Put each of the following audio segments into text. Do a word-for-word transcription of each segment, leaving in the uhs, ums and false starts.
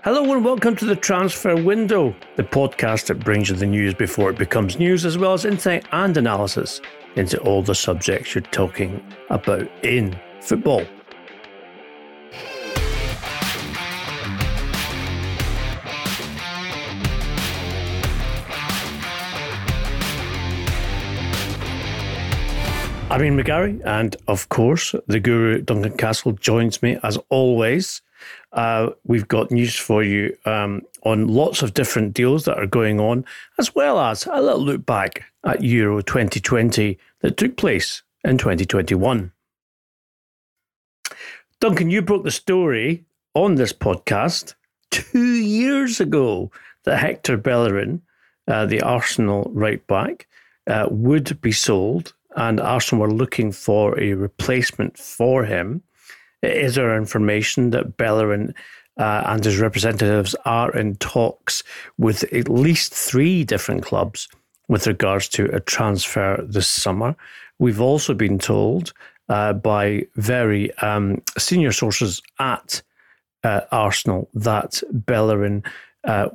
Hello and welcome to the Transfer Window, the podcast that brings you the news before it becomes news, as well as insight and analysis into all the subjects you're talking about in football. I'm Ian McGarry, and of course, the guru Duncan Castle joins me as always. Uh, we've got news for you um, on lots of different deals that are going on, as well as a little look back at Euro twenty twenty that took place in twenty twenty-one. Duncan, you broke the story on this podcast two years ago that Hector Bellerin, uh, the Arsenal right back, uh, would be sold, and Arsenal were looking for a replacement for him. Is there information that Bellerin uh, and his representatives are in talks with at least three different clubs with regards to a transfer this summer? We've also been told uh, by very um, senior sources at uh, Arsenal that Bellerin uh,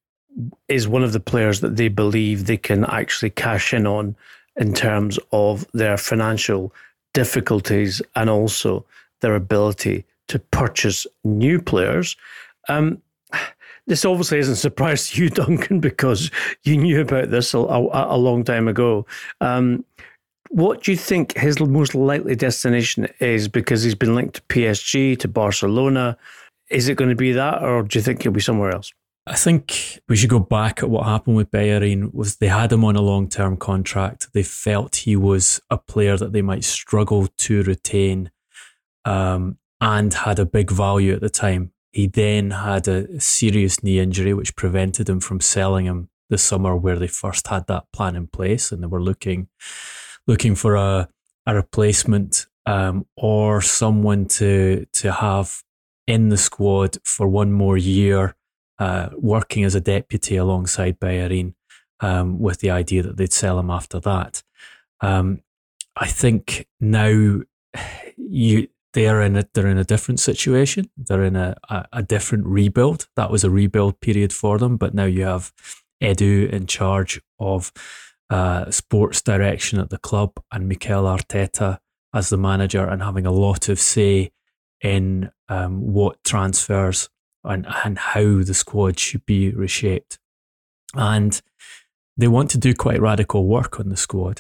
is one of the players that they believe they can actually cash in on in terms of their financial difficulties and also their ability to purchase new players. Um, this obviously isn't a surprise to you, Duncan, because you knew about this a, a, a long time ago. Um, what do you think his most likely destination is? Because he's been linked to P S G, to Barcelona. Is it going to be that, or do you think he'll be somewhere else? I think we should go back at what happened with Bellerin. Was they had him on a long-term contract. They felt he was a player that they might struggle to retain, um, and had a big value at the time. He then had a serious knee injury which prevented him from selling him the summer where they first had that plan in place, and they were looking looking for a, a replacement um, or someone to to have in the squad for one more year, Uh, working as a deputy alongside Bellerin, um, with the idea that they'd sell him after that. Um, I think now you they're in a they're in a different situation. They're in a, a, a different rebuild. That was a rebuild period for them, but now you have Edu in charge of uh, sports direction at the club and Mikel Arteta as the manager and having a lot of say in um, what transfers And, and how the squad should be reshaped. And they want to do quite radical work on the squad.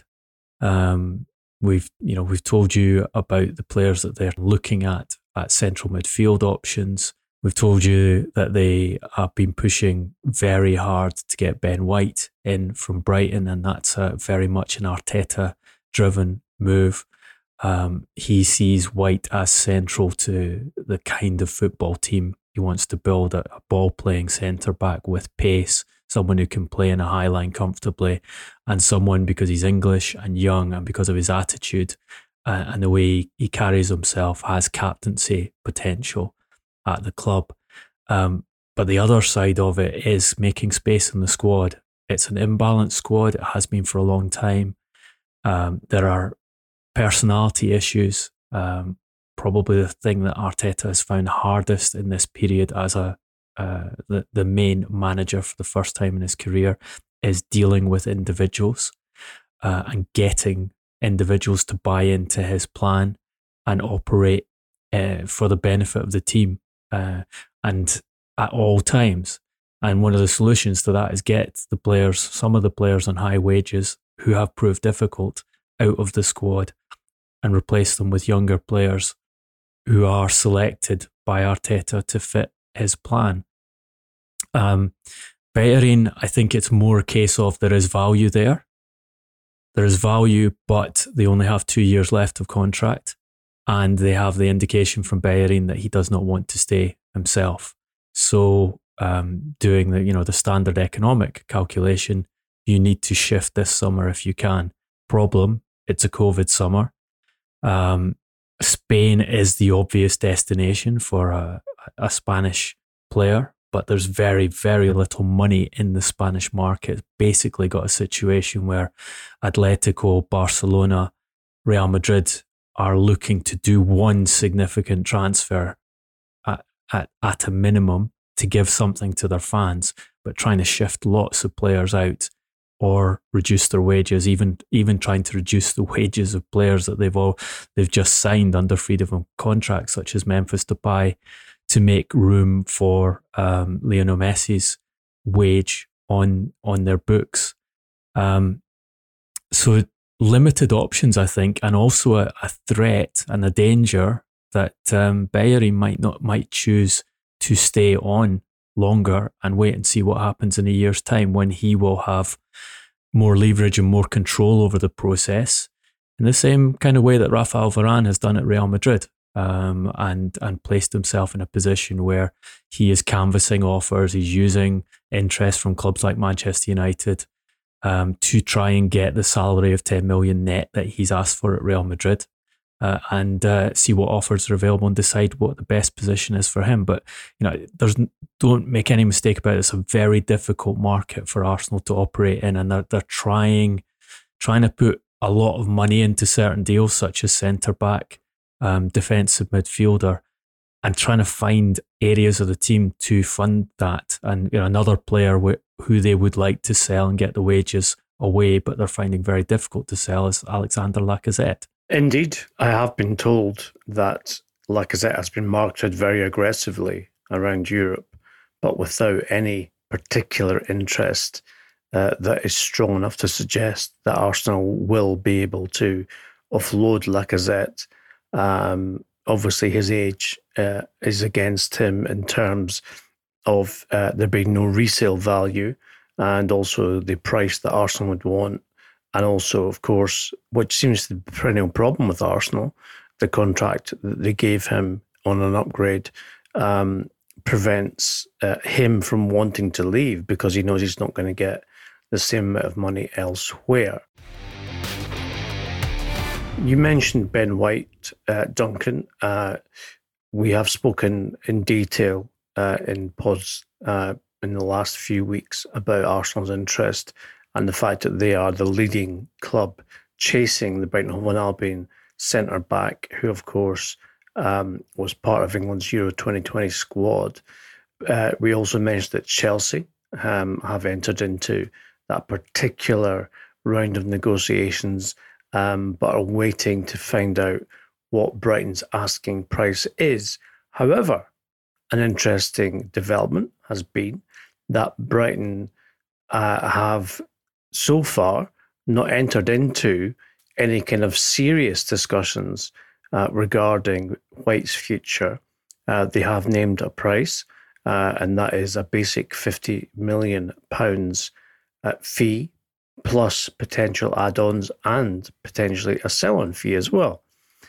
Um, we've, you know, we've told you about the players that they're looking at at central midfield options. We've told you that they have been pushing very hard to get Ben White in from Brighton, and that's a very much an Arteta-driven move. Um, he sees White as central to the kind of football team he wants to build, a, a ball-playing centre-back with pace, someone who can play in a high line comfortably, and someone, because he's English and young and because of his attitude uh, and the way he carries himself, has captaincy potential at the club. Um, but the other side of it is making space in the squad. It's an imbalanced squad. It has been for a long time. Um, there are personality issues. Um, Probably the thing that Arteta has found hardest in this period as a uh, the, the main manager for the first time in his career is dealing with individuals uh, and getting individuals to buy into his plan and operate uh, for the benefit of the team uh, and at all times. And one of the solutions to that is get the players, some of the players on high wages who have proved difficult, out of the squad and replace them with younger players who are selected by Arteta to fit his plan. Um, Bellerin, I think it's more a case of there is value there. There is value, but they only have two years left of contract, and they have the indication from Bellerin that he does not want to stay himself. So, um, doing the you know the standard economic calculation, you need to shift this summer if you can. Problem: it's a COVID summer. Um, Spain is the obvious destination for a, a Spanish player, but there's very, very little money in the Spanish market. Basically got a situation where Atletico, Barcelona, Real Madrid are looking to do one significant transfer at, at, at a minimum to give something to their fans, but trying to shift lots of players out or reduce their wages, even even trying to reduce the wages of players that they've all they've just signed under freedom of contract, such as Memphis Depay, to make room for um, Lionel Messi's wage on on their books. Um, so limited options, I think, and also a, a threat and a danger that um, Bellerin might not might choose to stay on longer and wait and see what happens in a year's time, when he will have more leverage and more control over the process, in the same kind of way that Rafael Varane has done at Real Madrid, um, and and placed himself in a position where he is canvassing offers, he's using interest from clubs like Manchester United um, to try and get the salary of ten million net that he's asked for at Real Madrid. Uh, and uh, see what offers are available and decide what the best position is for him. But you know, there's don't make any mistake about it. It's a very difficult market for Arsenal to operate in, and they're they're trying trying to put a lot of money into certain deals, such as centre back, um, defensive midfielder, and trying to find areas of the team to fund that. And you know, another player wh- who they would like to sell and get the wages away, but they're finding very difficult to sell, is Alexander Lacazette. Indeed, I have been told that Lacazette has been marketed very aggressively around Europe, but without any particular interest uh, that is strong enough to suggest that Arsenal will be able to offload Lacazette. Um, obviously, his age uh, is against him in terms of uh, there being no resale value, and also the price that Arsenal would want. And also, of course, which seems to be the perennial problem with Arsenal, the contract that they gave him on an upgrade um, prevents uh, him from wanting to leave, because he knows he's not going to get the same amount of money elsewhere. You mentioned Ben White, uh, Duncan. Uh, we have spoken in detail uh, in pods uh, in the last few weeks about Arsenal's interest and the fact that they are the leading club chasing the Brighton Hove Albion centre-back, who, of course, um, was part of England's Euro twenty twenty squad. Uh, we also mentioned that Chelsea um, have entered into that particular round of negotiations, um, but are waiting to find out what Brighton's asking price is. However, an interesting development has been that Brighton uh, have so far not entered into any kind of serious discussions uh, regarding White's future. Uh, they have named a price, uh, and that is a basic fifty million pounds uh, fee, plus potential add-ons and potentially a sell-on fee as well.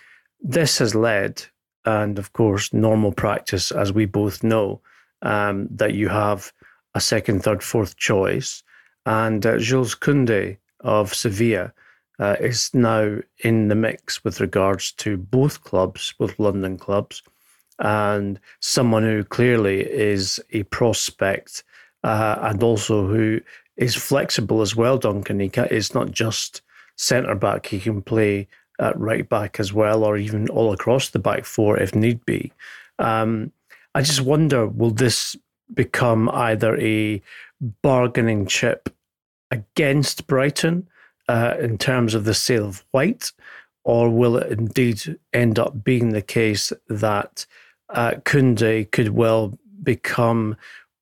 This has led, and of course, normal practice, as we both know, um, that you have a second, third, fourth choice. And uh, Jules Koundé of Sevilla uh, is now in the mix with regards to both clubs, both London clubs, and someone who clearly is a prospect uh, and also who is flexible as well, Duncan. He can, it's not just centre-back. He can play at right-back as well, or even all across the back four if need be. Um, I just wonder, will this become either a bargaining chip against Brighton uh, in terms of the sale of White, or will it indeed end up being the case that uh, Koundé could well become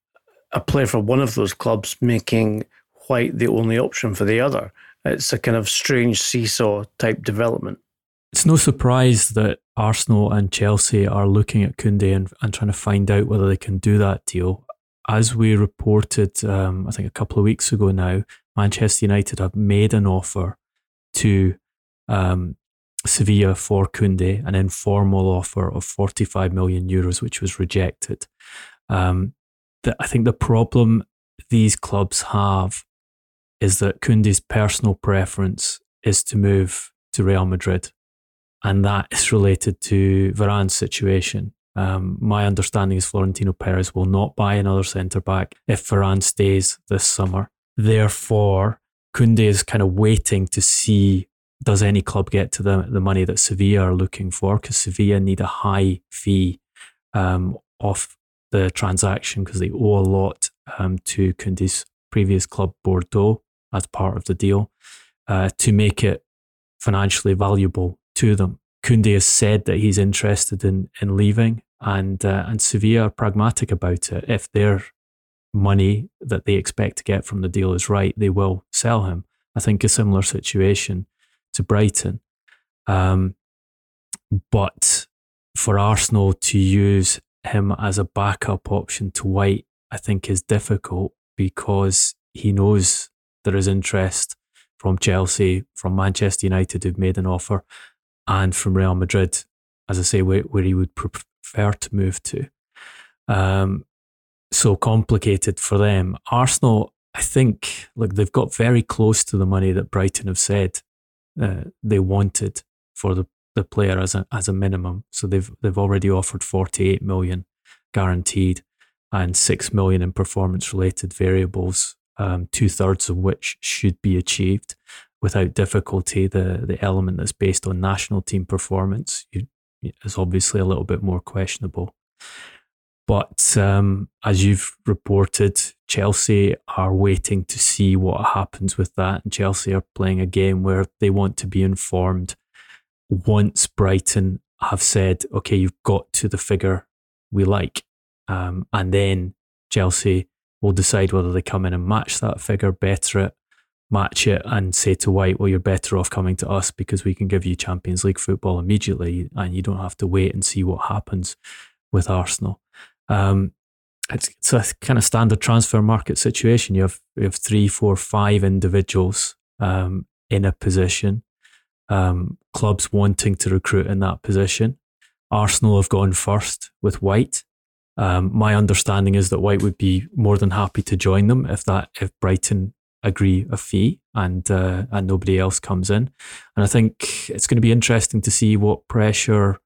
a player for one of those clubs, making White the only option for the other? It's a kind of strange seesaw type development. It's no surprise that Arsenal and Chelsea are looking at Koundé and, and trying to find out whether they can do that deal. As we reported, um, I think a couple of weeks ago now, Manchester United have made an offer to um, Sevilla for Koundé, an informal offer of forty-five million euros, which was rejected. Um, the, I think the problem these clubs have is that Koundé's personal preference is to move to Real Madrid, and that is related to Varane's situation. Um, my understanding is Florentino Perez will not buy another centre-back if Varane stays this summer. Therefore, Koundé is kind of waiting to see, does any club get to the, the money that Sevilla are looking for, because Sevilla need a high fee um, off the transaction because they owe a lot um, to Koundé's previous club, Bordeaux, as part of the deal, uh, to make it financially valuable to them. Koundé has said that he's interested in in leaving, and uh, and Sevilla are pragmatic about it. If their money that they expect to get from the deal is right, they will sell him. I think a similar situation to Brighton. Um, but for Arsenal to use him as a backup option to White, I think is difficult because he knows there is interest from Chelsea, from Manchester United who've made an offer, and from Real Madrid, as I say, where, where he would prefer to move to. Um, so complicated for them. Arsenal, I think, look, they've got very close to the money that Brighton have said uh, they wanted for the, the player as a as a minimum. So they've they've already offered forty-eight million guaranteed and six million in performance related variables, um, two thirds of which should be achieved without difficulty. The the element that's based on national team performance you, is obviously a little bit more questionable. But um, as you've reported, Chelsea are waiting to see what happens with that. And Chelsea are playing a game where they want to be informed once Brighton have said, okay, you've got to the figure we like. Um, and then Chelsea will decide whether they come in and match that figure, better it, match it, and say to White, well, you're better off coming to us because we can give you Champions League football immediately and you don't have to wait and see what happens with Arsenal. Um, it's, it's a kind of standard transfer market situation. You have you have three, four, five individuals um, in a position, um, clubs wanting to recruit in that position. Arsenal have gone first with White. Um, my understanding is that White would be more than happy to join them if that if Brighton agree a fee and uh, and nobody else comes in. And I think it's going to be interesting to see what pressure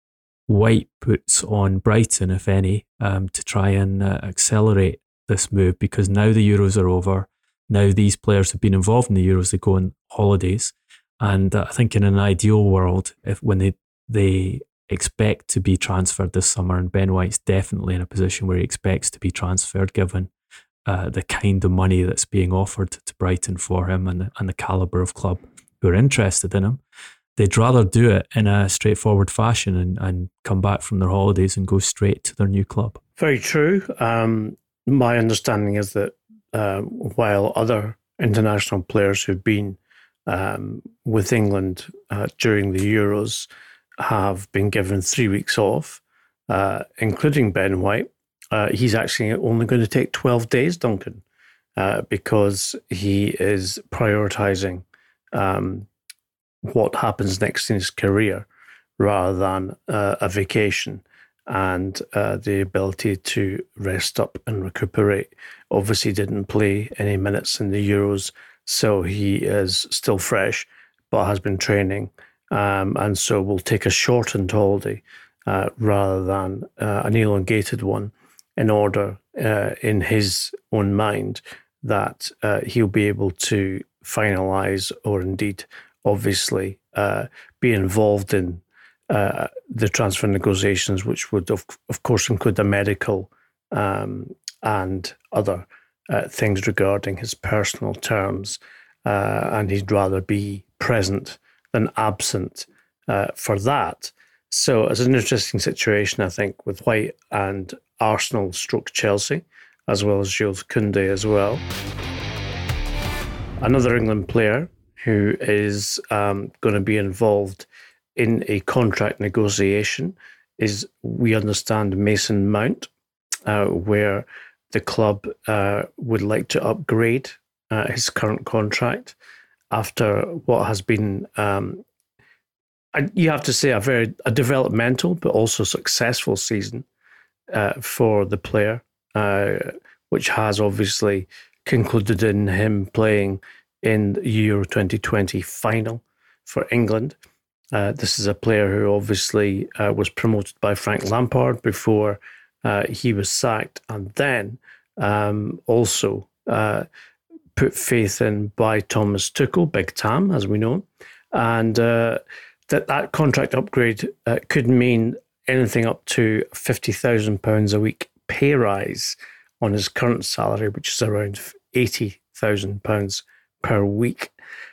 White puts on Brighton, if any, um, to try and uh, accelerate this move, because now the Euros are over. Now these players have been involved in the Euros, they go on holidays. And uh, I think in an ideal world, if when they they expect to be transferred this summer, and Ben White's definitely in a position where he expects to be transferred given uh, the kind of money that's being offered to Brighton for him and the, and the calibre of club who are interested in him, they'd rather do it in a straightforward fashion and, and come back from their holidays and go straight to their new club. Very true. Um, my understanding is that uh, while other international players who've been um, with England uh, during the Euros have been given three weeks off, uh, including Ben White, uh, he's actually only going to take twelve days, Duncan, uh, because he is prioritising um, what happens next in his career rather than uh, a vacation and uh, the ability to rest up and recuperate. Obviously didn't play any minutes in the Euros, so he is still fresh, but has been training, um, and so will take a shortened holiday uh, rather than uh, an elongated one in order, uh, in his own mind, that uh, he'll be able to finalise or indeed obviously uh, be involved in uh, the transfer negotiations, which would of, of course include the medical um, and other uh, things regarding his personal terms, uh, and he'd rather be present than absent uh, for that. So it's an interesting situation, I think, with White and Arsenal stroke Chelsea, as well as Jules Koundé as well. Another England player who is um, going to be involved in a contract negotiation is, we understand, Mason Mount, uh, where the club uh, would like to upgrade uh, his current contract after what has been, um, you have to say, a very a developmental but also successful season uh, for the player, uh, which has obviously concluded in him playing in the Euro twenty twenty final for England. Uh, this is a player who obviously uh, was promoted by Frank Lampard before uh, he was sacked, and then um, also uh, put faith in by Thomas Tuchel, Big Tam, as we know. And uh, that that contract upgrade uh, could mean anything up to fifty thousand pounds a week pay rise on his current salary, which is around eighty thousand pounds per week.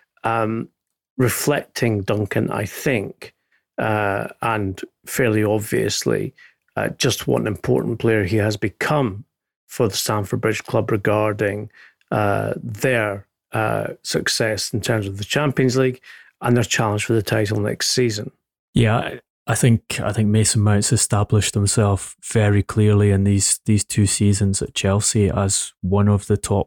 Um, reflecting Duncan, I think, uh, and fairly obviously, uh, just what an important player he has become for the Stamford Bridge club regarding uh, their uh, success in terms of the Champions League and their challenge for the title next season. Yeah, I think I think Mason Mount's established himself very clearly in these these two seasons at Chelsea as one of the top,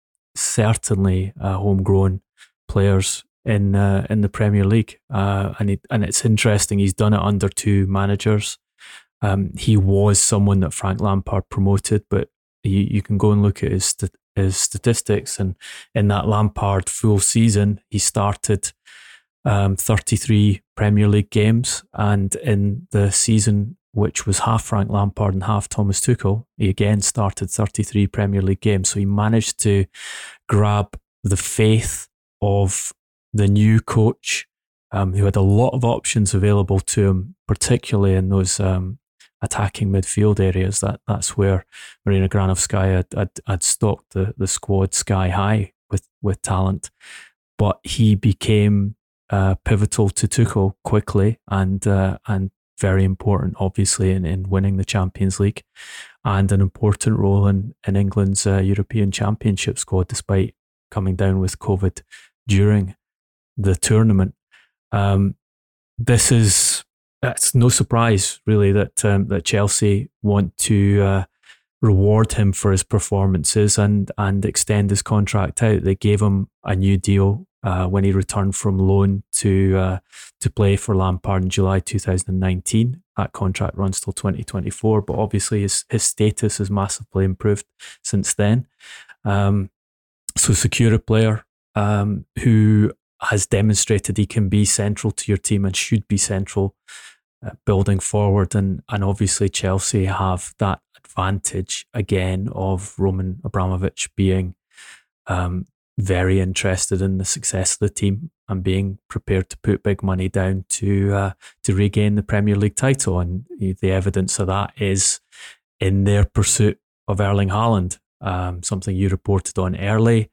certainly uh, homegrown players in uh, in the Premier League, uh, and it, and it's interesting. He's done it under two managers. Um, he was someone that Frank Lampard promoted, but you, you can go and look at his his statistics, and in that Lampard full season, he started um, thirty-three Premier League games, and in the season which was half Frank Lampard and half Thomas Tuchel, he again started thirty-three Premier League games. So he managed to grab the faith of the new coach, um, who had a lot of options available to him, particularly in those um, attacking midfield areas. That that's where Marina Granovskaya had, had, had stocked the, the squad sky high with, with talent. But he became uh, pivotal to Tuchel quickly and uh, and very important, obviously, in, in winning the Champions League and an important role in, in England's uh, European Championship squad, despite coming down with COVID during the tournament. Um, this is it's no surprise really that um, that Chelsea want to uh, reward him for his performances and and extend his contract out. They gave him a new deal uh, when he returned from loan to uh, to play for Lampard in July two thousand nineteen. That contract runs till twenty twenty-four, but obviously his his status has massively improved since then. Um, so secure a player um, who has demonstrated he can be central to your team and should be central uh, building forward. And, and obviously Chelsea have that advantage again of Roman Abramovich being um, very interested in the success of the team and being prepared to put big money down to uh, to regain the Premier League title. And the evidence of that is in their pursuit of Erling Haaland, um, something you reported on early.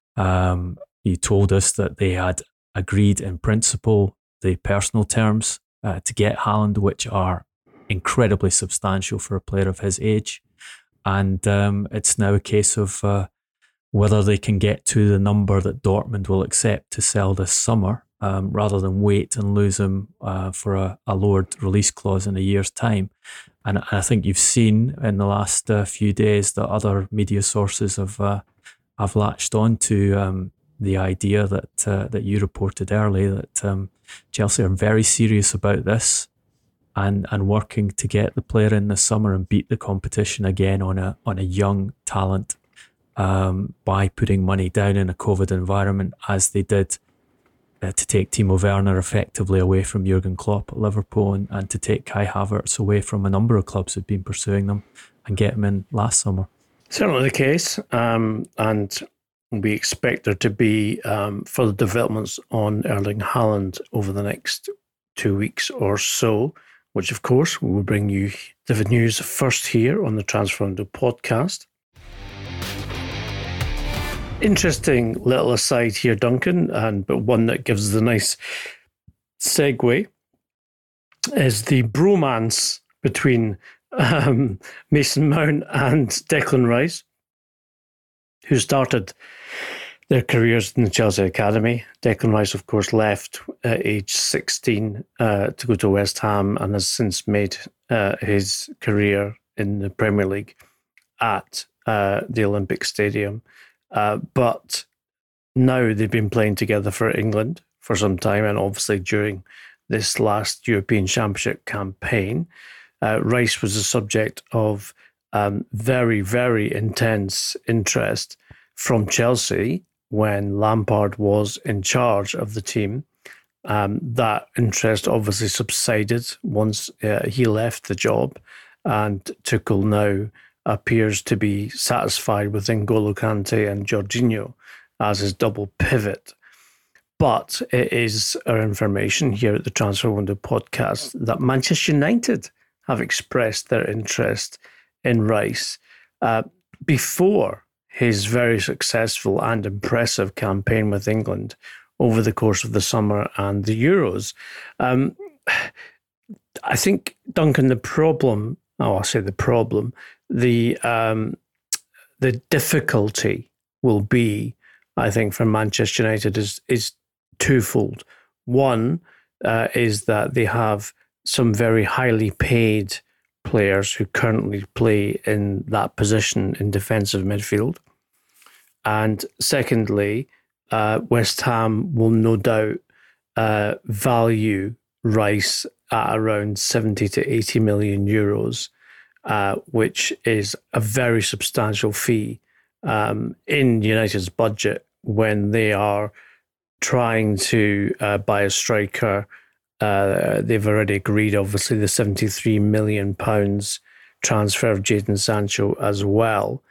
Um, You told us that they had agreed in principle the personal terms uh, to get Haaland, which are incredibly substantial for a player of his age. And um, it's now a case of uh, whether they can get to the number that Dortmund will accept to sell this summer, um, rather than wait and lose him uh, for a, a lowered release clause in a year's time. And I think you've seen in the last uh, few days that other media sources have, uh, have latched on to um, the idea that uh, that you reported early, that um, Chelsea are very serious about this and and working to get the player in this summer and beat the competition again on a on a young talent um, by putting money down in a COVID environment, as they did uh, to take Timo Werner effectively away from Jurgen Klopp at Liverpool and, and to take Kai Havertz away from a number of clubs who'd been pursuing them and get him in last summer. Certainly the case, um, and we expect there to be um, further developments on Erling Haaland over the next two weeks or so, which of course we will bring you the news first here on the Transfer Window podcast. Interesting little aside here, Duncan, and but one that gives the nice segue, is the bromance between um, Mason Mount and Declan Rice, who started their careers in the Chelsea Academy. Declan Rice, of course, left at age sixteen uh, to go to West Ham and has since made uh, his career in the Premier League at uh, the Olympic Stadium. Uh, but now they've been playing together for England for some time, and obviously during this last European Championship campaign, uh, Rice was the subject of um, very, very intense interest from Chelsea when Lampard was in charge of the team. Um, that interest obviously subsided once uh, he left the job, and Tuchel now appears to be satisfied with N'Golo Kante and Jorginho as his double pivot. But it is our information here at the Transfer Window podcast that Manchester United have expressed their interest in Rice uh, before his very successful and impressive campaign with England over the course of the summer and the Euros. Um, I think, Duncan, the problem, oh, I'll say the problem, the um, the difficulty will be, I think, for Manchester United is, is twofold. One uh, is that they have some very highly paid players who currently play in that position in defensive midfield. And secondly, uh, West Ham will no doubt uh, value Rice at around seventy to eighty million euros, uh, which is a very substantial fee um, in United's budget when they are trying to uh, buy a striker. Uh, they've already agreed, obviously, the seventy-three million pounds transfer of Jadon Sancho as well.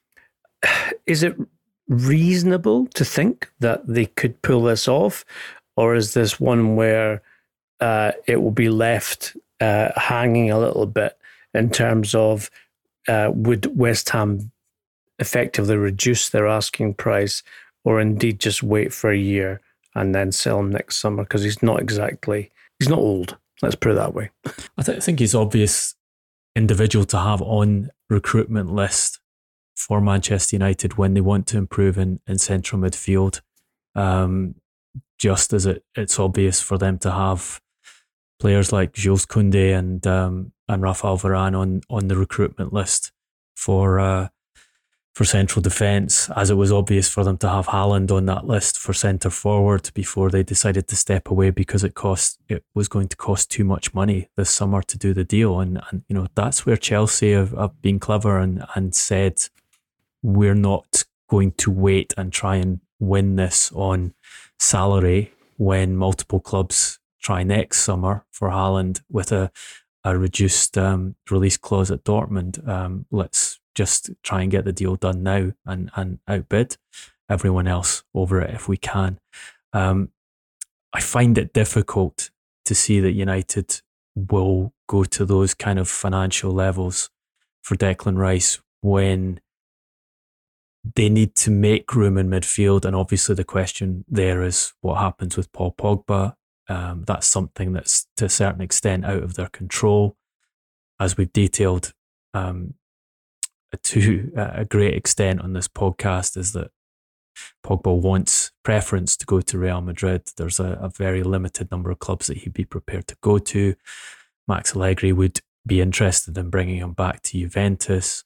Is it reasonable to think that they could pull this off? Or is this one where uh, it will be left uh, hanging a little bit in terms of uh, would West Ham effectively reduce their asking price or indeed just wait for a year and then sell him next summer? Because he's not exactly, he's not old. Let's put it that way. I, th- I think he's obvious individual to have on recruitment list for Manchester United when they want to improve in, in central midfield. Um, just as it, it's obvious for them to have players like Jules Koundé and um, and Rafael Varane on, on the recruitment list for uh, for central defence, as it was obvious for them to have Haaland on that list for centre forward before they decided to step away because it cost it was going to cost too much money this summer to do the deal. And, and you know, that's where Chelsea have, have been clever and, and said, we're not going to wait and try and win this on salary when multiple clubs try next summer for Haaland with a, a reduced um, release clause at Dortmund. Um, let's just try and get the deal done now and, and outbid everyone else over it if we can. Um, I find it difficult to see that United will go to those kind of financial levels for Declan Rice when they need to make room in midfield. And obviously the question there is what happens with Paul Pogba. Um, that's something that's to a certain extent out of their control. As we've detailed um, to a great extent on this podcast, is that Pogba wants preference to go to Real Madrid. There's a, a very limited number of clubs that he'd be prepared to go to. Max Allegri would be interested in bringing him back to Juventus.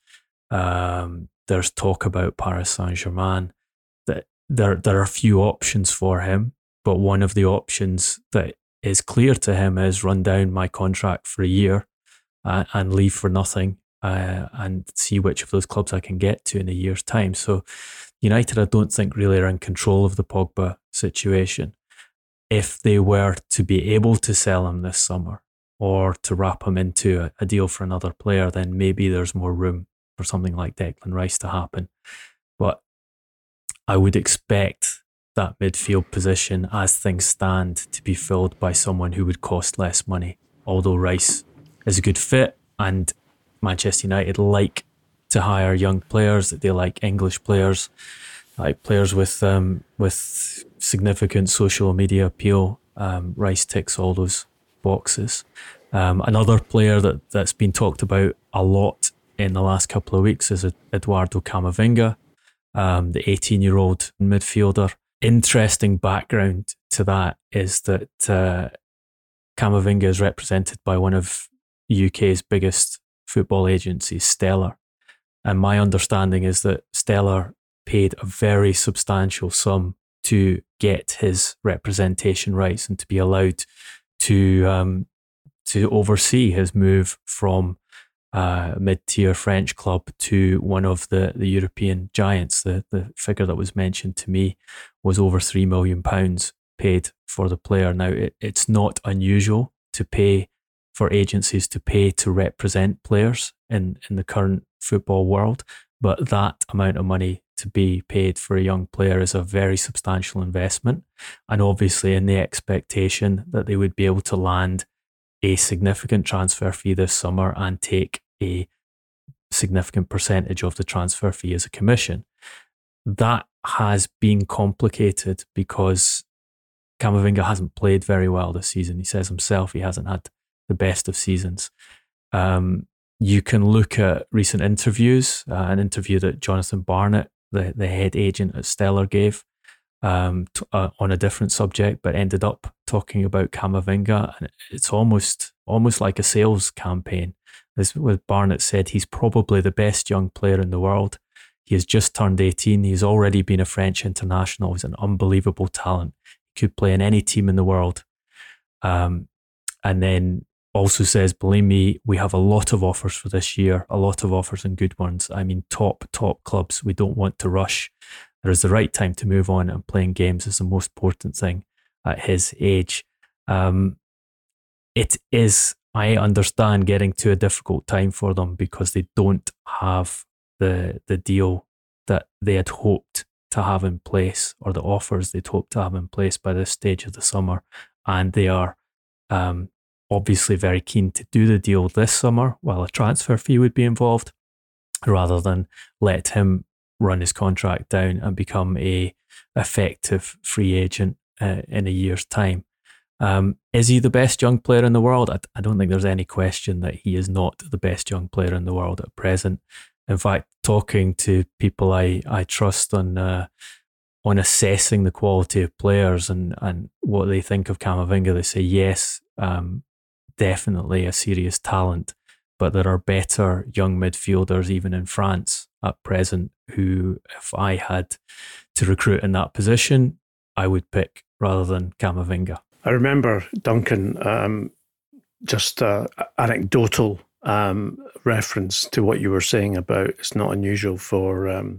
Um, there's talk about Paris Saint-Germain. That there, there are a few options for him, but one of the options that is clear to him is run down my contract for a year uh, and leave for nothing uh, and see which of those clubs I can get to in a year's time. So United, I don't think, really are in control of the Pogba situation. If they were to be able to sell him this summer or to wrap him into a, a deal for another player, then maybe there's more room for something like Declan Rice to happen. But I would expect that midfield position, as things stand, to be filled by someone who would cost less money. Although Rice is a good fit and Manchester United like to hire young players, that they like English players, like players with um, with significant social media appeal. Um, Rice ticks all those boxes. Um, another player that, that's been talked about a lot in the last couple of weeks is Eduardo Camavinga, um, the eighteen-year-old midfielder. Interesting background to that is that uh, Camavinga is represented by one of U K's biggest football agencies, Stellar. And my understanding is that Stellar paid a very substantial sum to get his representation rights and to be allowed to um, to oversee his move from uh, a mid-tier French club to one of the, the European giants. The, the figure that was mentioned to me was over three million pounds paid for the player. Now, it, it's not unusual to pay for agencies to pay to represent players in, in the current football world, but that amount of money to be paid for a young player is a very substantial investment, and obviously in the expectation that they would be able to land a significant transfer fee this summer and take a significant percentage of the transfer fee as a commission. That has been complicated because Camavinga hasn't played very well this season. He says himself he hasn't had the best of seasons. Um, you can look at recent interviews, uh, an interview that Jonathan Barnett, the, the head agent at Stellar, gave um, t- uh, on a different subject, but ended up talking about Camavinga. And it's almost almost like a sales campaign. As with Barnett said, he's probably the best young player in the world. He has just turned eighteen. He's already been a French international. He's an unbelievable talent. He could play in any team in the world. Um, and then also says, believe me, we have a lot of offers for this year, a lot of offers and good ones. I mean, top, top clubs. We don't want to rush. There is the right time to move on, and playing games is the most important thing at his age. Um, it is, I understand, getting to a difficult time for them because they don't have the the deal that they had hoped to have in place, or the offers they'd hoped to have in place by this stage of the summer. And they are um, obviously very keen to do the deal this summer while a transfer fee would be involved, rather than let him run his contract down and become a effective free agent uh, in a year's time. Um, is he the best young player in the world? I, I don't think there's any question that he is not the best young player in the world at present. In fact, talking to people I, I trust on uh, on assessing the quality of players and, and what they think of Camavinga, they say, yes, um, definitely a serious talent, but there are better young midfielders even in France at present who, if I had to recruit in that position, I would pick rather than Camavinga. I remember, Duncan, um, just uh, anecdotal um, reference to what you were saying about it's not unusual for um,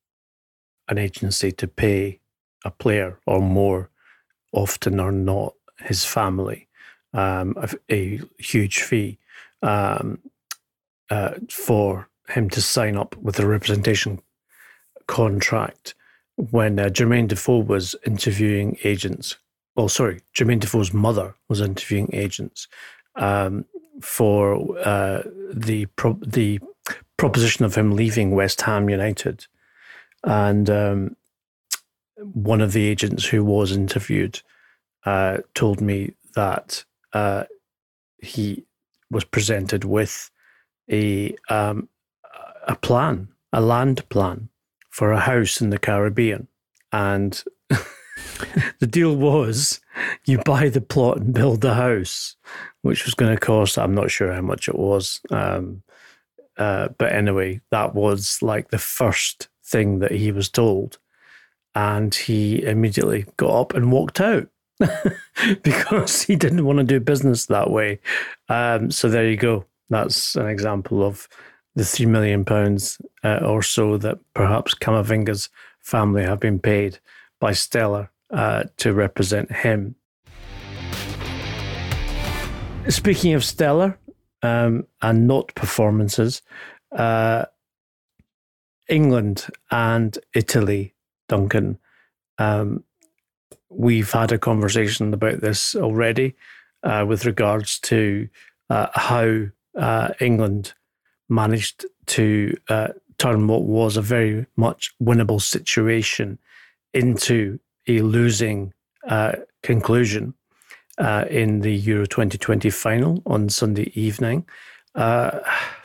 an agency to pay a player or more, often or not his family, um, a, a huge fee um, uh, for him to sign up with a representation contract. When uh, Jermaine Defoe was interviewing agents, well, sorry, Jermaine Defoe's mother was interviewing agents um, for uh, the pro- the proposition of him leaving West Ham United. And um, one of the agents who was interviewed uh, told me that uh, he was presented with a um, a plan, a land plan for a house in the Caribbean. And the deal was you buy the plot and build the house, which was going to cost, I'm not sure how much it was. Um, uh, but anyway, that was like the first thing that he was told. And he immediately got up and walked out because he didn't want to do business that way. Um, so there you go. That's an example of the three million pounds uh, or so that perhaps Camavinga's family have been paid by Stellar uh, to represent him. Speaking of Stellar um, and not performances, uh, England and Italy, Duncan, um, we've had a conversation about this already uh, with regards to uh, how uh, England managed to uh, turn what was a very much winnable situation into a losing uh, conclusion uh, in the Euro twenty twenty final on Sunday evening. Uh,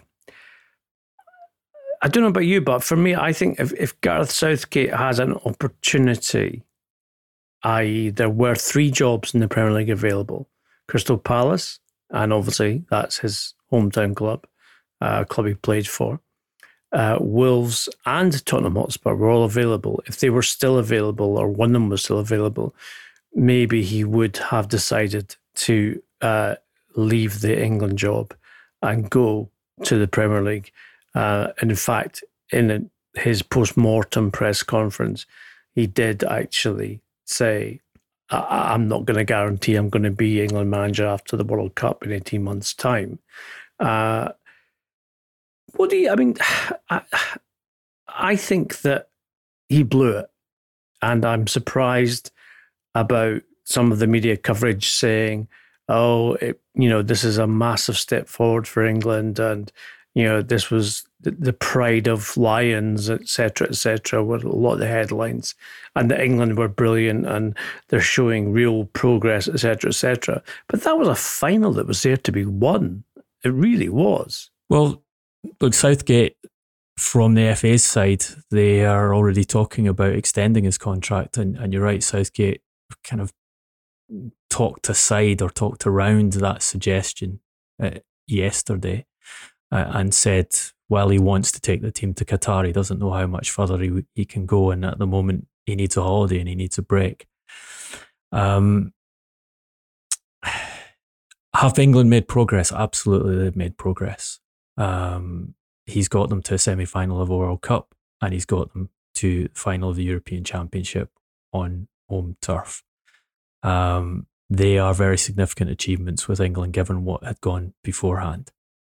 I don't know about you, but for me, I think if, if Gareth Southgate has an opportunity, that is there were three jobs in the Premier League available, Crystal Palace, and obviously that's his hometown club, uh, club he played for. Uh, Wolves and Tottenham Hotspur were all available. If they were still available, or one of them was still available, maybe he would have decided to uh, leave the England job and go to the Premier League. Uh, and in fact, in his post-mortem press conference, he did actually say, I- I'm not going to guarantee I'm going to be England manager after the World Cup in eighteen months' time. Uh, what do you, I mean, I, I think that he blew it. And I'm surprised about some of the media coverage saying, oh, it, you know, this is a massive step forward for England and You know, this was the, the pride of Lions, et cetera, et cetera, were a lot of the headlines. And that England were brilliant and they're showing real progress, et cetera, et cetera. But that was a final that was there to be won. It really was. Well, look, Southgate, from the F A's side, they are already talking about extending his contract. And, and you're right, Southgate kind of talked aside or talked around that suggestion uh, yesterday. Uh, and said, well, he wants to take the team to Qatar. He doesn't know how much further he, he can go. And at the moment, he needs a holiday and he needs a break. Um, have England made progress? Absolutely, they've made progress. Um, he's got them to a semi-final of a World Cup and he's got them to the final of the European Championship on home turf. Um, they are very significant achievements with England, given what had gone beforehand.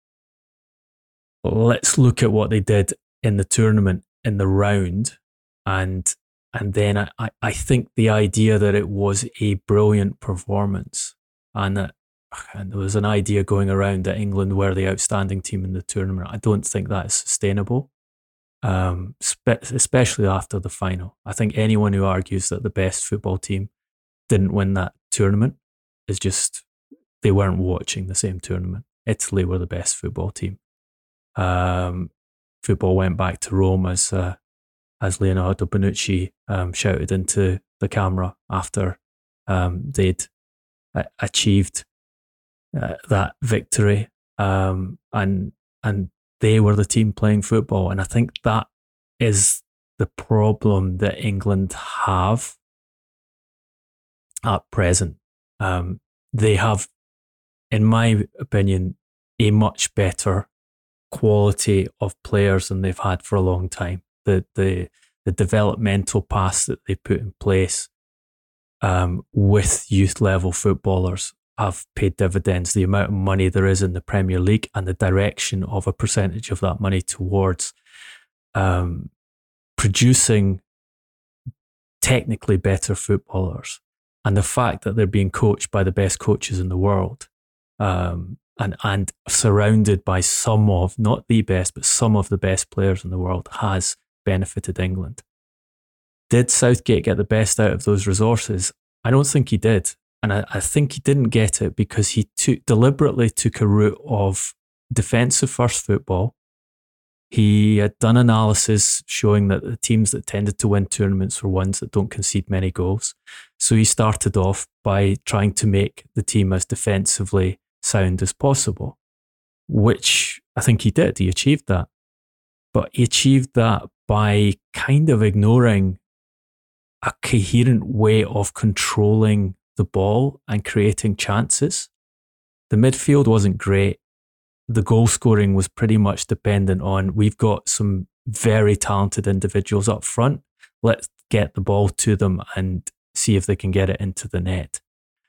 Let's look at what they did in the tournament, in the round, and and then I, I think the idea that it was a brilliant performance and that and there was an idea going around that England were the outstanding team in the tournament. I don't think that is sustainable, um, spe- especially after the final. I think anyone who argues that the best football team didn't win that tournament is just, they weren't watching the same tournament. Italy were the best football team. Um, football went back to Rome, as uh, as Leonardo Bonucci um, shouted into the camera after um, they'd uh, achieved uh, that victory, um, and and they were the team playing football. And I think that is the problem that England have at present. Um, they have, in my opinion, a much better quality of players than they've had for a long time. The the the developmental paths that they put in place um, with youth level footballers have paid dividends. The amount of money there is in the Premier League and the direction of a percentage of that money towards um, producing technically better footballers, and the fact that they're being coached by the best coaches in the world. Um, And, and surrounded by some of, not the best, but some of the best players in the world has benefited England. Did Southgate get the best out of those resources? I don't think he did. And I, I think he didn't get it because he took, deliberately took a route of defensive first football. He had done analysis showing that the teams that tended to win tournaments were ones that don't concede many goals. So he started off by trying to make the team as defensively sound as possible, which I think he did. He achieved that. But he achieved that by kind of ignoring a coherent way of controlling the ball and creating chances. The midfield wasn't great. The goal scoring was pretty much dependent on, we've got some very talented individuals up front. Let's get the ball to them and see if they can get it into the net.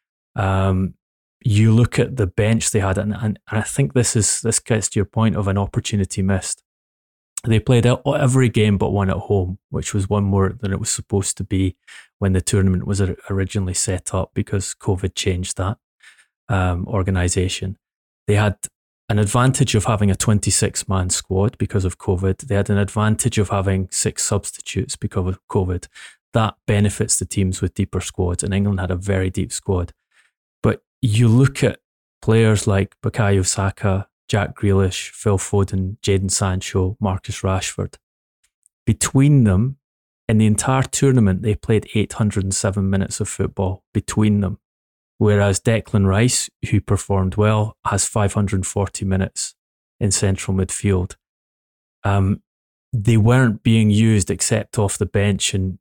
Um, You look at the bench they had, and, and I think this is this gets to your point of an opportunity missed. They played every game but one at home, which was one more than it was supposed to be when the tournament was originally set up, because COVID changed that um, organisation. They had an advantage of having a twenty-six man squad because of COVID. They had an advantage of having six substitutes because of COVID. That benefits the teams with deeper squads, and England had a very deep squad. But you look at players like Bukayo Saka, Jack Grealish, Phil Foden, Jadon Sancho, Marcus Rashford. Between them, in the entire tournament, they played eight hundred seven minutes of football between them. Whereas Declan Rice, who performed well, has five hundred forty minutes in central midfield. Um, they weren't being used except off the bench and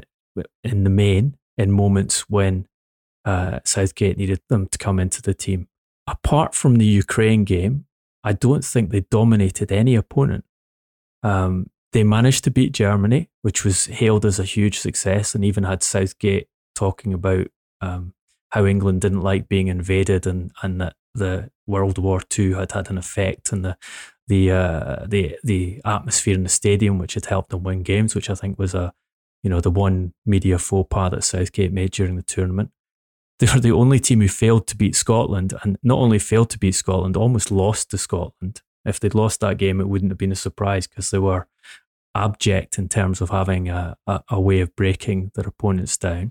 in the main in moments when Uh, Southgate needed them to come into the team. Apart from the Ukraine game, I don't think they dominated any opponent. Um, they managed to beat Germany, which was hailed as a huge success, and even had Southgate talking about um, how England didn't like being invaded, and, and that the World War Two had had an effect on the the uh, the the atmosphere in the stadium, which had helped them win games, which I think was a you know the one media faux pas that Southgate made during the tournament. They were the only team who failed to beat Scotland, and not only failed to beat Scotland, almost lost to Scotland If they'd lost that game, it wouldn't have been a surprise because they were abject in terms of having a, a, a way of breaking their opponents down.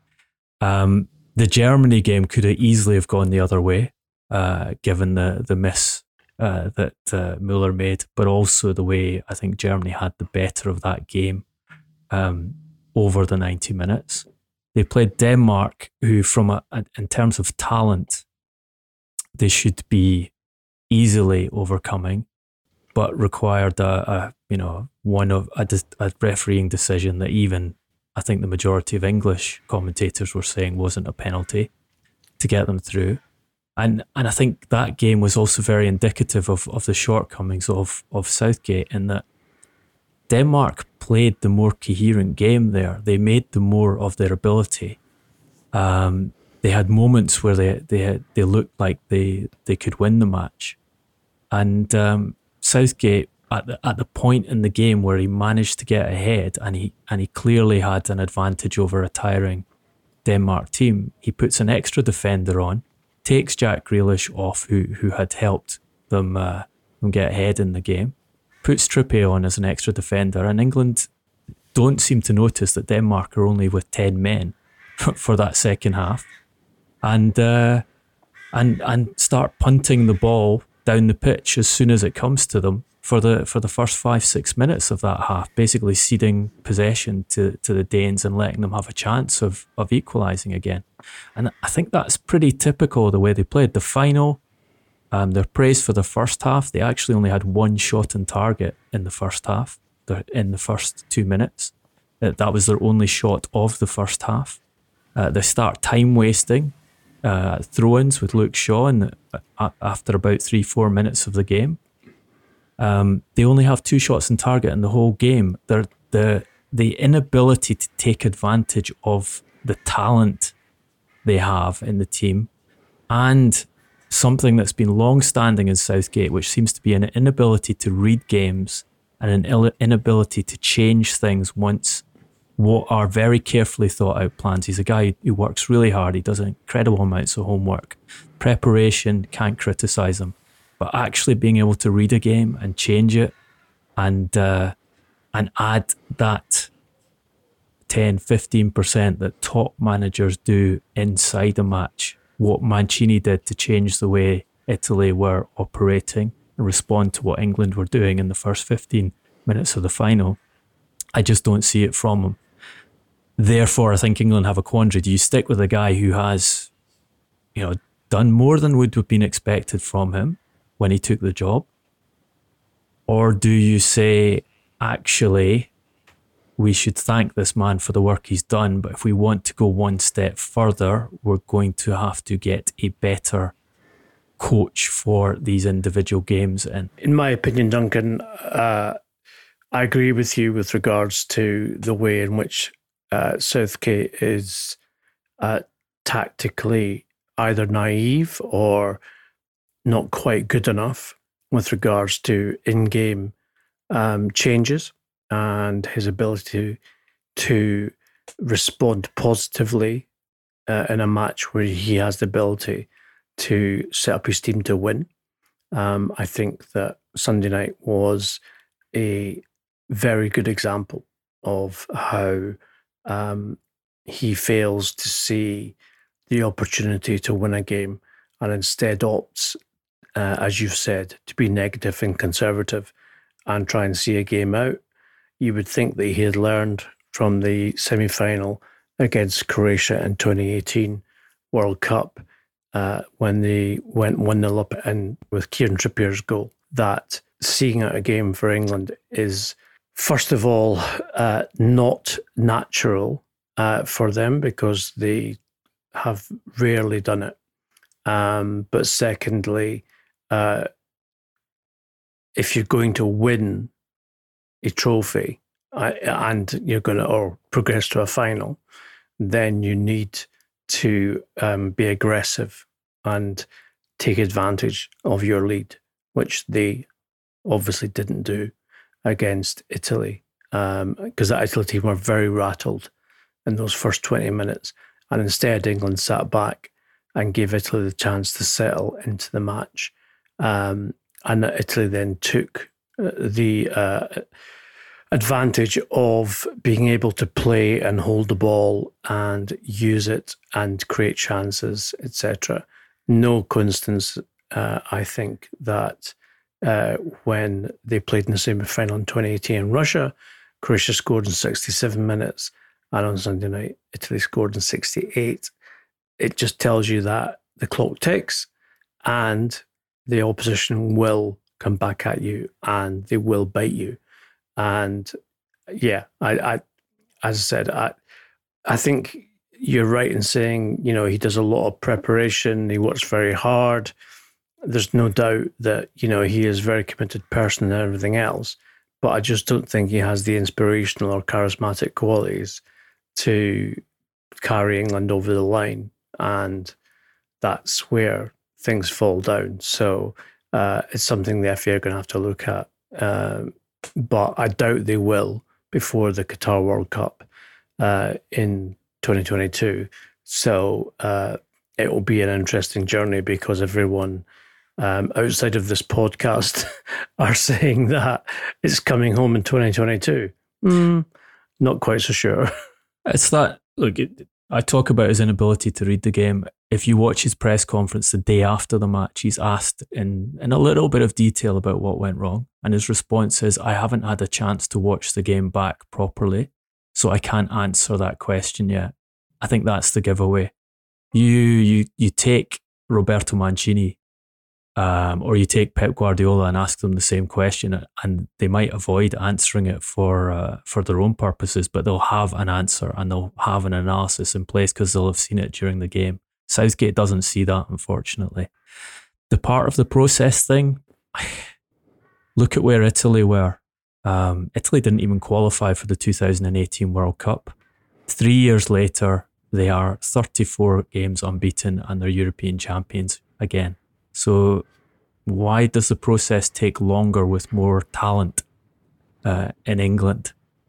Um, the Germany game could have easily have gone the other way, uh, given the the miss uh, that uh, Muller made, but also the way I think Germany had the better of that game um, over the ninety minutes. They played Denmark, who, from a, a, in terms of talent, they should be easily overcoming, but required a, a you know one of a, a refereeing decision that even I think the majority of English commentators were saying wasn't a penalty to get them through. And and I think that game was also very indicative of, of the shortcomings of, of Southgate, in that Denmark played the more coherent game there. They made the more of their ability. Um, they had moments where they they had, they looked like they, they could win the match. And um, Southgate, at the, at the point in the game where he managed to get ahead, and he and he clearly had an advantage over a tiring Denmark team, he puts an extra defender on, takes Jack Grealish off, who who had helped them uh, them get ahead in the game, puts Trippier on as an extra defender, and England don't seem to notice that Denmark are only with ten men for, for that second half, and uh, and and start punting the ball down the pitch as soon as it comes to them for the for the first five six minutes of that half, basically ceding possession to, to the Danes and letting them have a chance of of equalising again. And I think that's pretty typical of the way they played. The final, um, they're praised for the first half. They actually only had one shot on target in the first half, in the first two minutes. That was their only shot of the first half. Uh, they start time wasting uh, throw-ins with Luke Shaw in the, uh, after about three, four minutes of the game. Um, they only have two shots on target in the whole game. They're, the the inability to take advantage of the talent they have in the team, and something that's been long-standing in Southgate, which seems to be an inability to read games and an inability to change things once what are very carefully thought out plans. He's a guy who works really hard. He does incredible amounts of homework. Preparation, can't criticise him. But actually being able to read a game and change it and uh, and add that ten, fifteen percent that top managers do inside a match, what Mancini did to change the way Italy were operating and respond to what England were doing in the first fifteen minutes of the final, I just don't see it from him. Therefore, I think England have a quandary. Do you stick with a guy who has, you know, done more than would have been expected from him when he took the job? Or do you say, actually, we should thank this man for the work he's done, but if we want to go one step further, we're going to have to get a better coach for these individual games? And in my opinion, Duncan, uh, I agree with you with regards to the way in which uh, Southgate is uh, tactically either naive or not quite good enough with regards to in-game um, changes and his ability to respond positively uh, in a match where he has the ability to set up his team to win. Um, I think that Sunday night was a very good example of how um, he fails to see the opportunity to win a game and instead opts, uh, as you've said, to be negative and conservative and try and see a game out. You would think that he had learned from the semi-final against Croatia in twenty eighteen World Cup uh, when they went one nil up and with Kieran Trippier's goal, that seeing out a game for England is, first of all, uh, not natural uh, for them because they have rarely done it. Um, but secondly, uh, if you're going to win a trophy uh, and you're going to or progress to a final, then you need to um, be aggressive and take advantage of your lead, which they obviously didn't do against Italy, because um, that Italy team were very rattled in those first twenty minutes. And instead, England sat back and gave Italy the chance to settle into the match. Um, and Italy then took the uh, advantage of being able to play and hold the ball and use it and create chances, et cetera. No coincidence, uh, I think, that uh, when they played in the semi-final in twenty eighteen in Russia, Croatia scored in sixty-seven minutes, and on Sunday night, Italy scored in sixty-eight. It just tells you that the clock ticks and the opposition will come back at you and they will bite you. And yeah, I, I as I said, I, I think you're right in saying, you know, he does a lot of preparation. He works very hard. There's no doubt that, you know, he is a very committed person and everything else. But I just don't think he has the inspirational or charismatic qualities to carry England over the line. And that's where things fall down. So uh, it's something the F A are going to have to look at. Um, but I doubt they will before the Qatar World Cup uh, in twenty twenty-two. So uh, it will be an interesting journey because everyone um, outside of this podcast are saying that it's coming home in twenty twenty-two. Mm, not quite so sure. It's that, look, it, I talk about his inability to read the game. If you watch his press conference the day after the match, he's asked in, in a little bit of detail about what went wrong. And his response is, I haven't had a chance to watch the game back properly, so I can't answer that question yet. I think that's the giveaway. You you you take Roberto Mancini um, or you take Pep Guardiola and ask them the same question, and they might avoid answering it for uh, for their own purposes, but they'll have an answer and they'll have an analysis in place because they'll have seen it during the game. Southgate doesn't see that, unfortunately. The part of the process thing, look at where Italy were. Um, Italy didn't even qualify for the two thousand eighteen World Cup. Three years later, they are thirty-four games unbeaten and they're European champions again. So why does the process take longer with more talent uh, in England?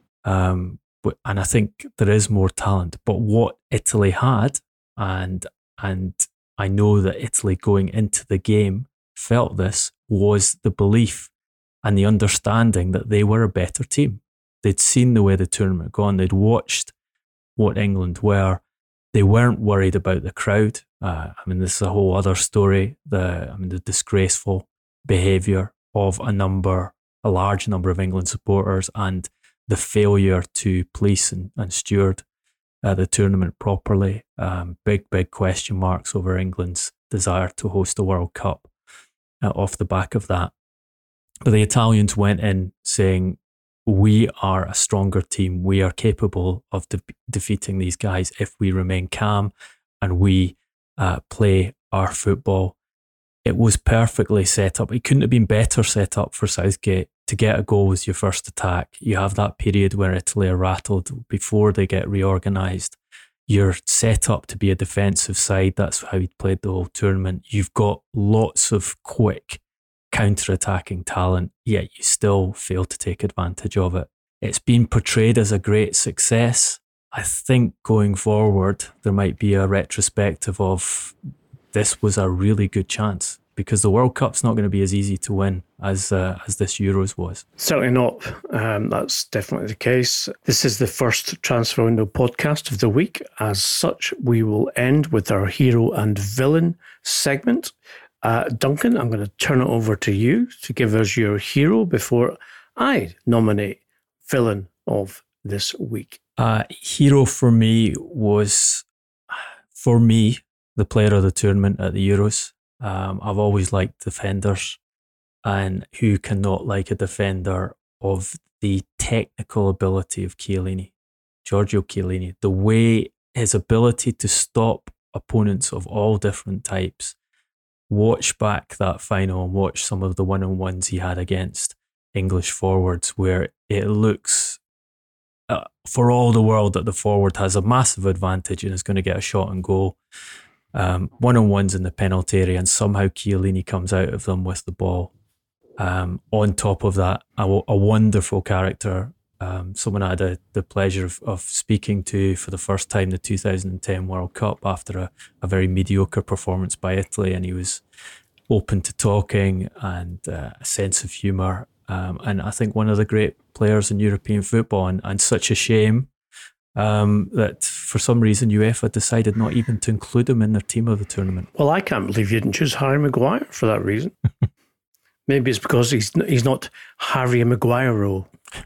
Um, but, and I think there is more talent. But what Italy had, and and I know that Italy going into the game felt this, was the belief and the understanding that they were a better team. They'd seen the way the tournament had gone. They'd watched what England were. They weren't worried about the crowd. Uh, I mean, this is a whole other story. The I mean, the disgraceful behaviour of a number, a large number of England supporters, and the failure to police and, and steward uh, the tournament properly. Um, big, big question marks over England's desire to host a World Cup uh, off the back of that. But the Italians went in saying, we are a stronger team. We are capable of de- defeating these guys if we remain calm and we uh, play our football. It was perfectly set up. It couldn't have been better set up for Southgate to get a goal with your first attack. You have that period where Italy are rattled before they get reorganised. You're set up to be a defensive side. That's how he played the whole tournament. You've got lots of quick counter-attacking talent, yet you still fail to take advantage of it. It's been portrayed as a great success. I think going forward, there might be a retrospective of this was a really good chance, because the World Cup's not going to be as easy to win as uh, as this Euros was. Certainly not. Um, that's definitely the case. This is the first Transfer Window podcast of the week. As such, we will end with our hero and villain segment. Uh, Duncan, I'm going to turn it over to you to give us your hero before I nominate villain of this week. Uh, hero for me was, for me, the player of the tournament at the Euros. Um, I've always liked defenders, and who cannot like a defender of the technical ability of Chiellini, Giorgio Chiellini, the way his ability to stop opponents of all different types. Watch back that final and watch some of the one-on-ones he had against English forwards, where it looks uh, for all the world that the forward has a massive advantage and is going to get a shot and goal. Um, one-on-ones in the penalty area, and somehow Chiellini comes out of them with the ball. Um, on top of that, a, a wonderful character, um, someone I had a, the pleasure of, of speaking to for the first time the two thousand ten World Cup after a, a very mediocre performance by Italy, and he was open to talking and uh, a sense of humour. Um, and I think one of the great players in European football, and, and such a shame um, that for some reason UEFA decided not even to include him in their team of the tournament. Well, I can't believe you didn't choose Harry Maguire for that reason. Maybe it's because he's he's not Harry Maguire.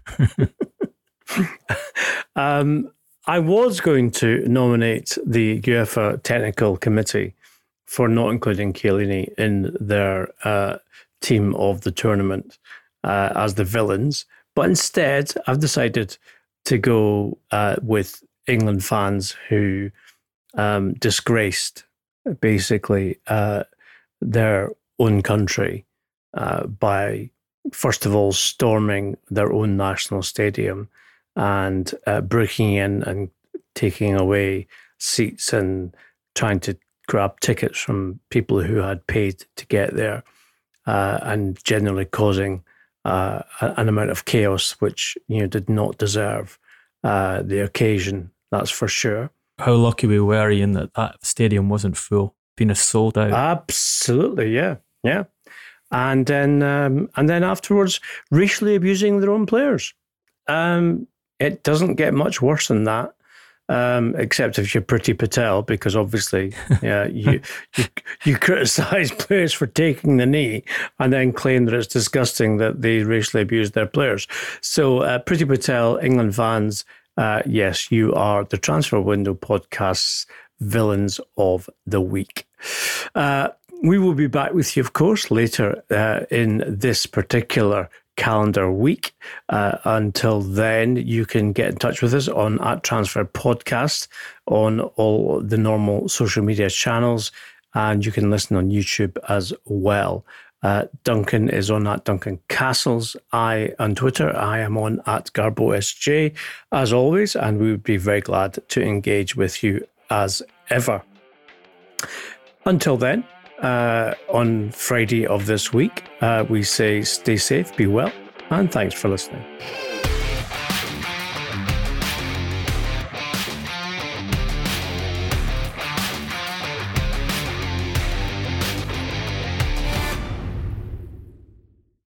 um, I was going to nominate the UEFA Technical Committee for not including Chiellini in their uh, team of the tournament uh, as the villains, but instead I've decided to go uh, with England fans who um, disgraced basically uh, their own country uh, by, first of all, storming their own national stadium and uh, breaking in and taking away seats and trying to grab tickets from people who had paid to get there, uh, and generally causing uh, an amount of chaos which, you know, did not deserve uh, the occasion. That's for sure. How lucky we were, Ian, that that stadium wasn't full, being a sold out. Absolutely, yeah, yeah. And then, um, and then afterwards, racially abusing their own players. Um, it doesn't get much worse than that. Um, except if you're Priti Patel, because obviously, yeah, you you, you criticise players for taking the knee and then claim that it's disgusting that they racially abuse their players. So, uh, Priti Patel, England fans, uh, yes, you are the Transfer Window podcast's villains of the week. Uh, we will be back with you, of course, later uh, in this particular calendar week. Uh, until then, you can get in touch with us on at Transfer Podcast on all the normal social media channels, and you can listen on YouTube as well. Uh, Duncan is on at Duncan Castles. I on Twitter, I am on at Garbo S J as always, and we would be very glad to engage with you as ever. Until then, uh, on Friday of this week, uh, we say stay safe, be well, and thanks for listening.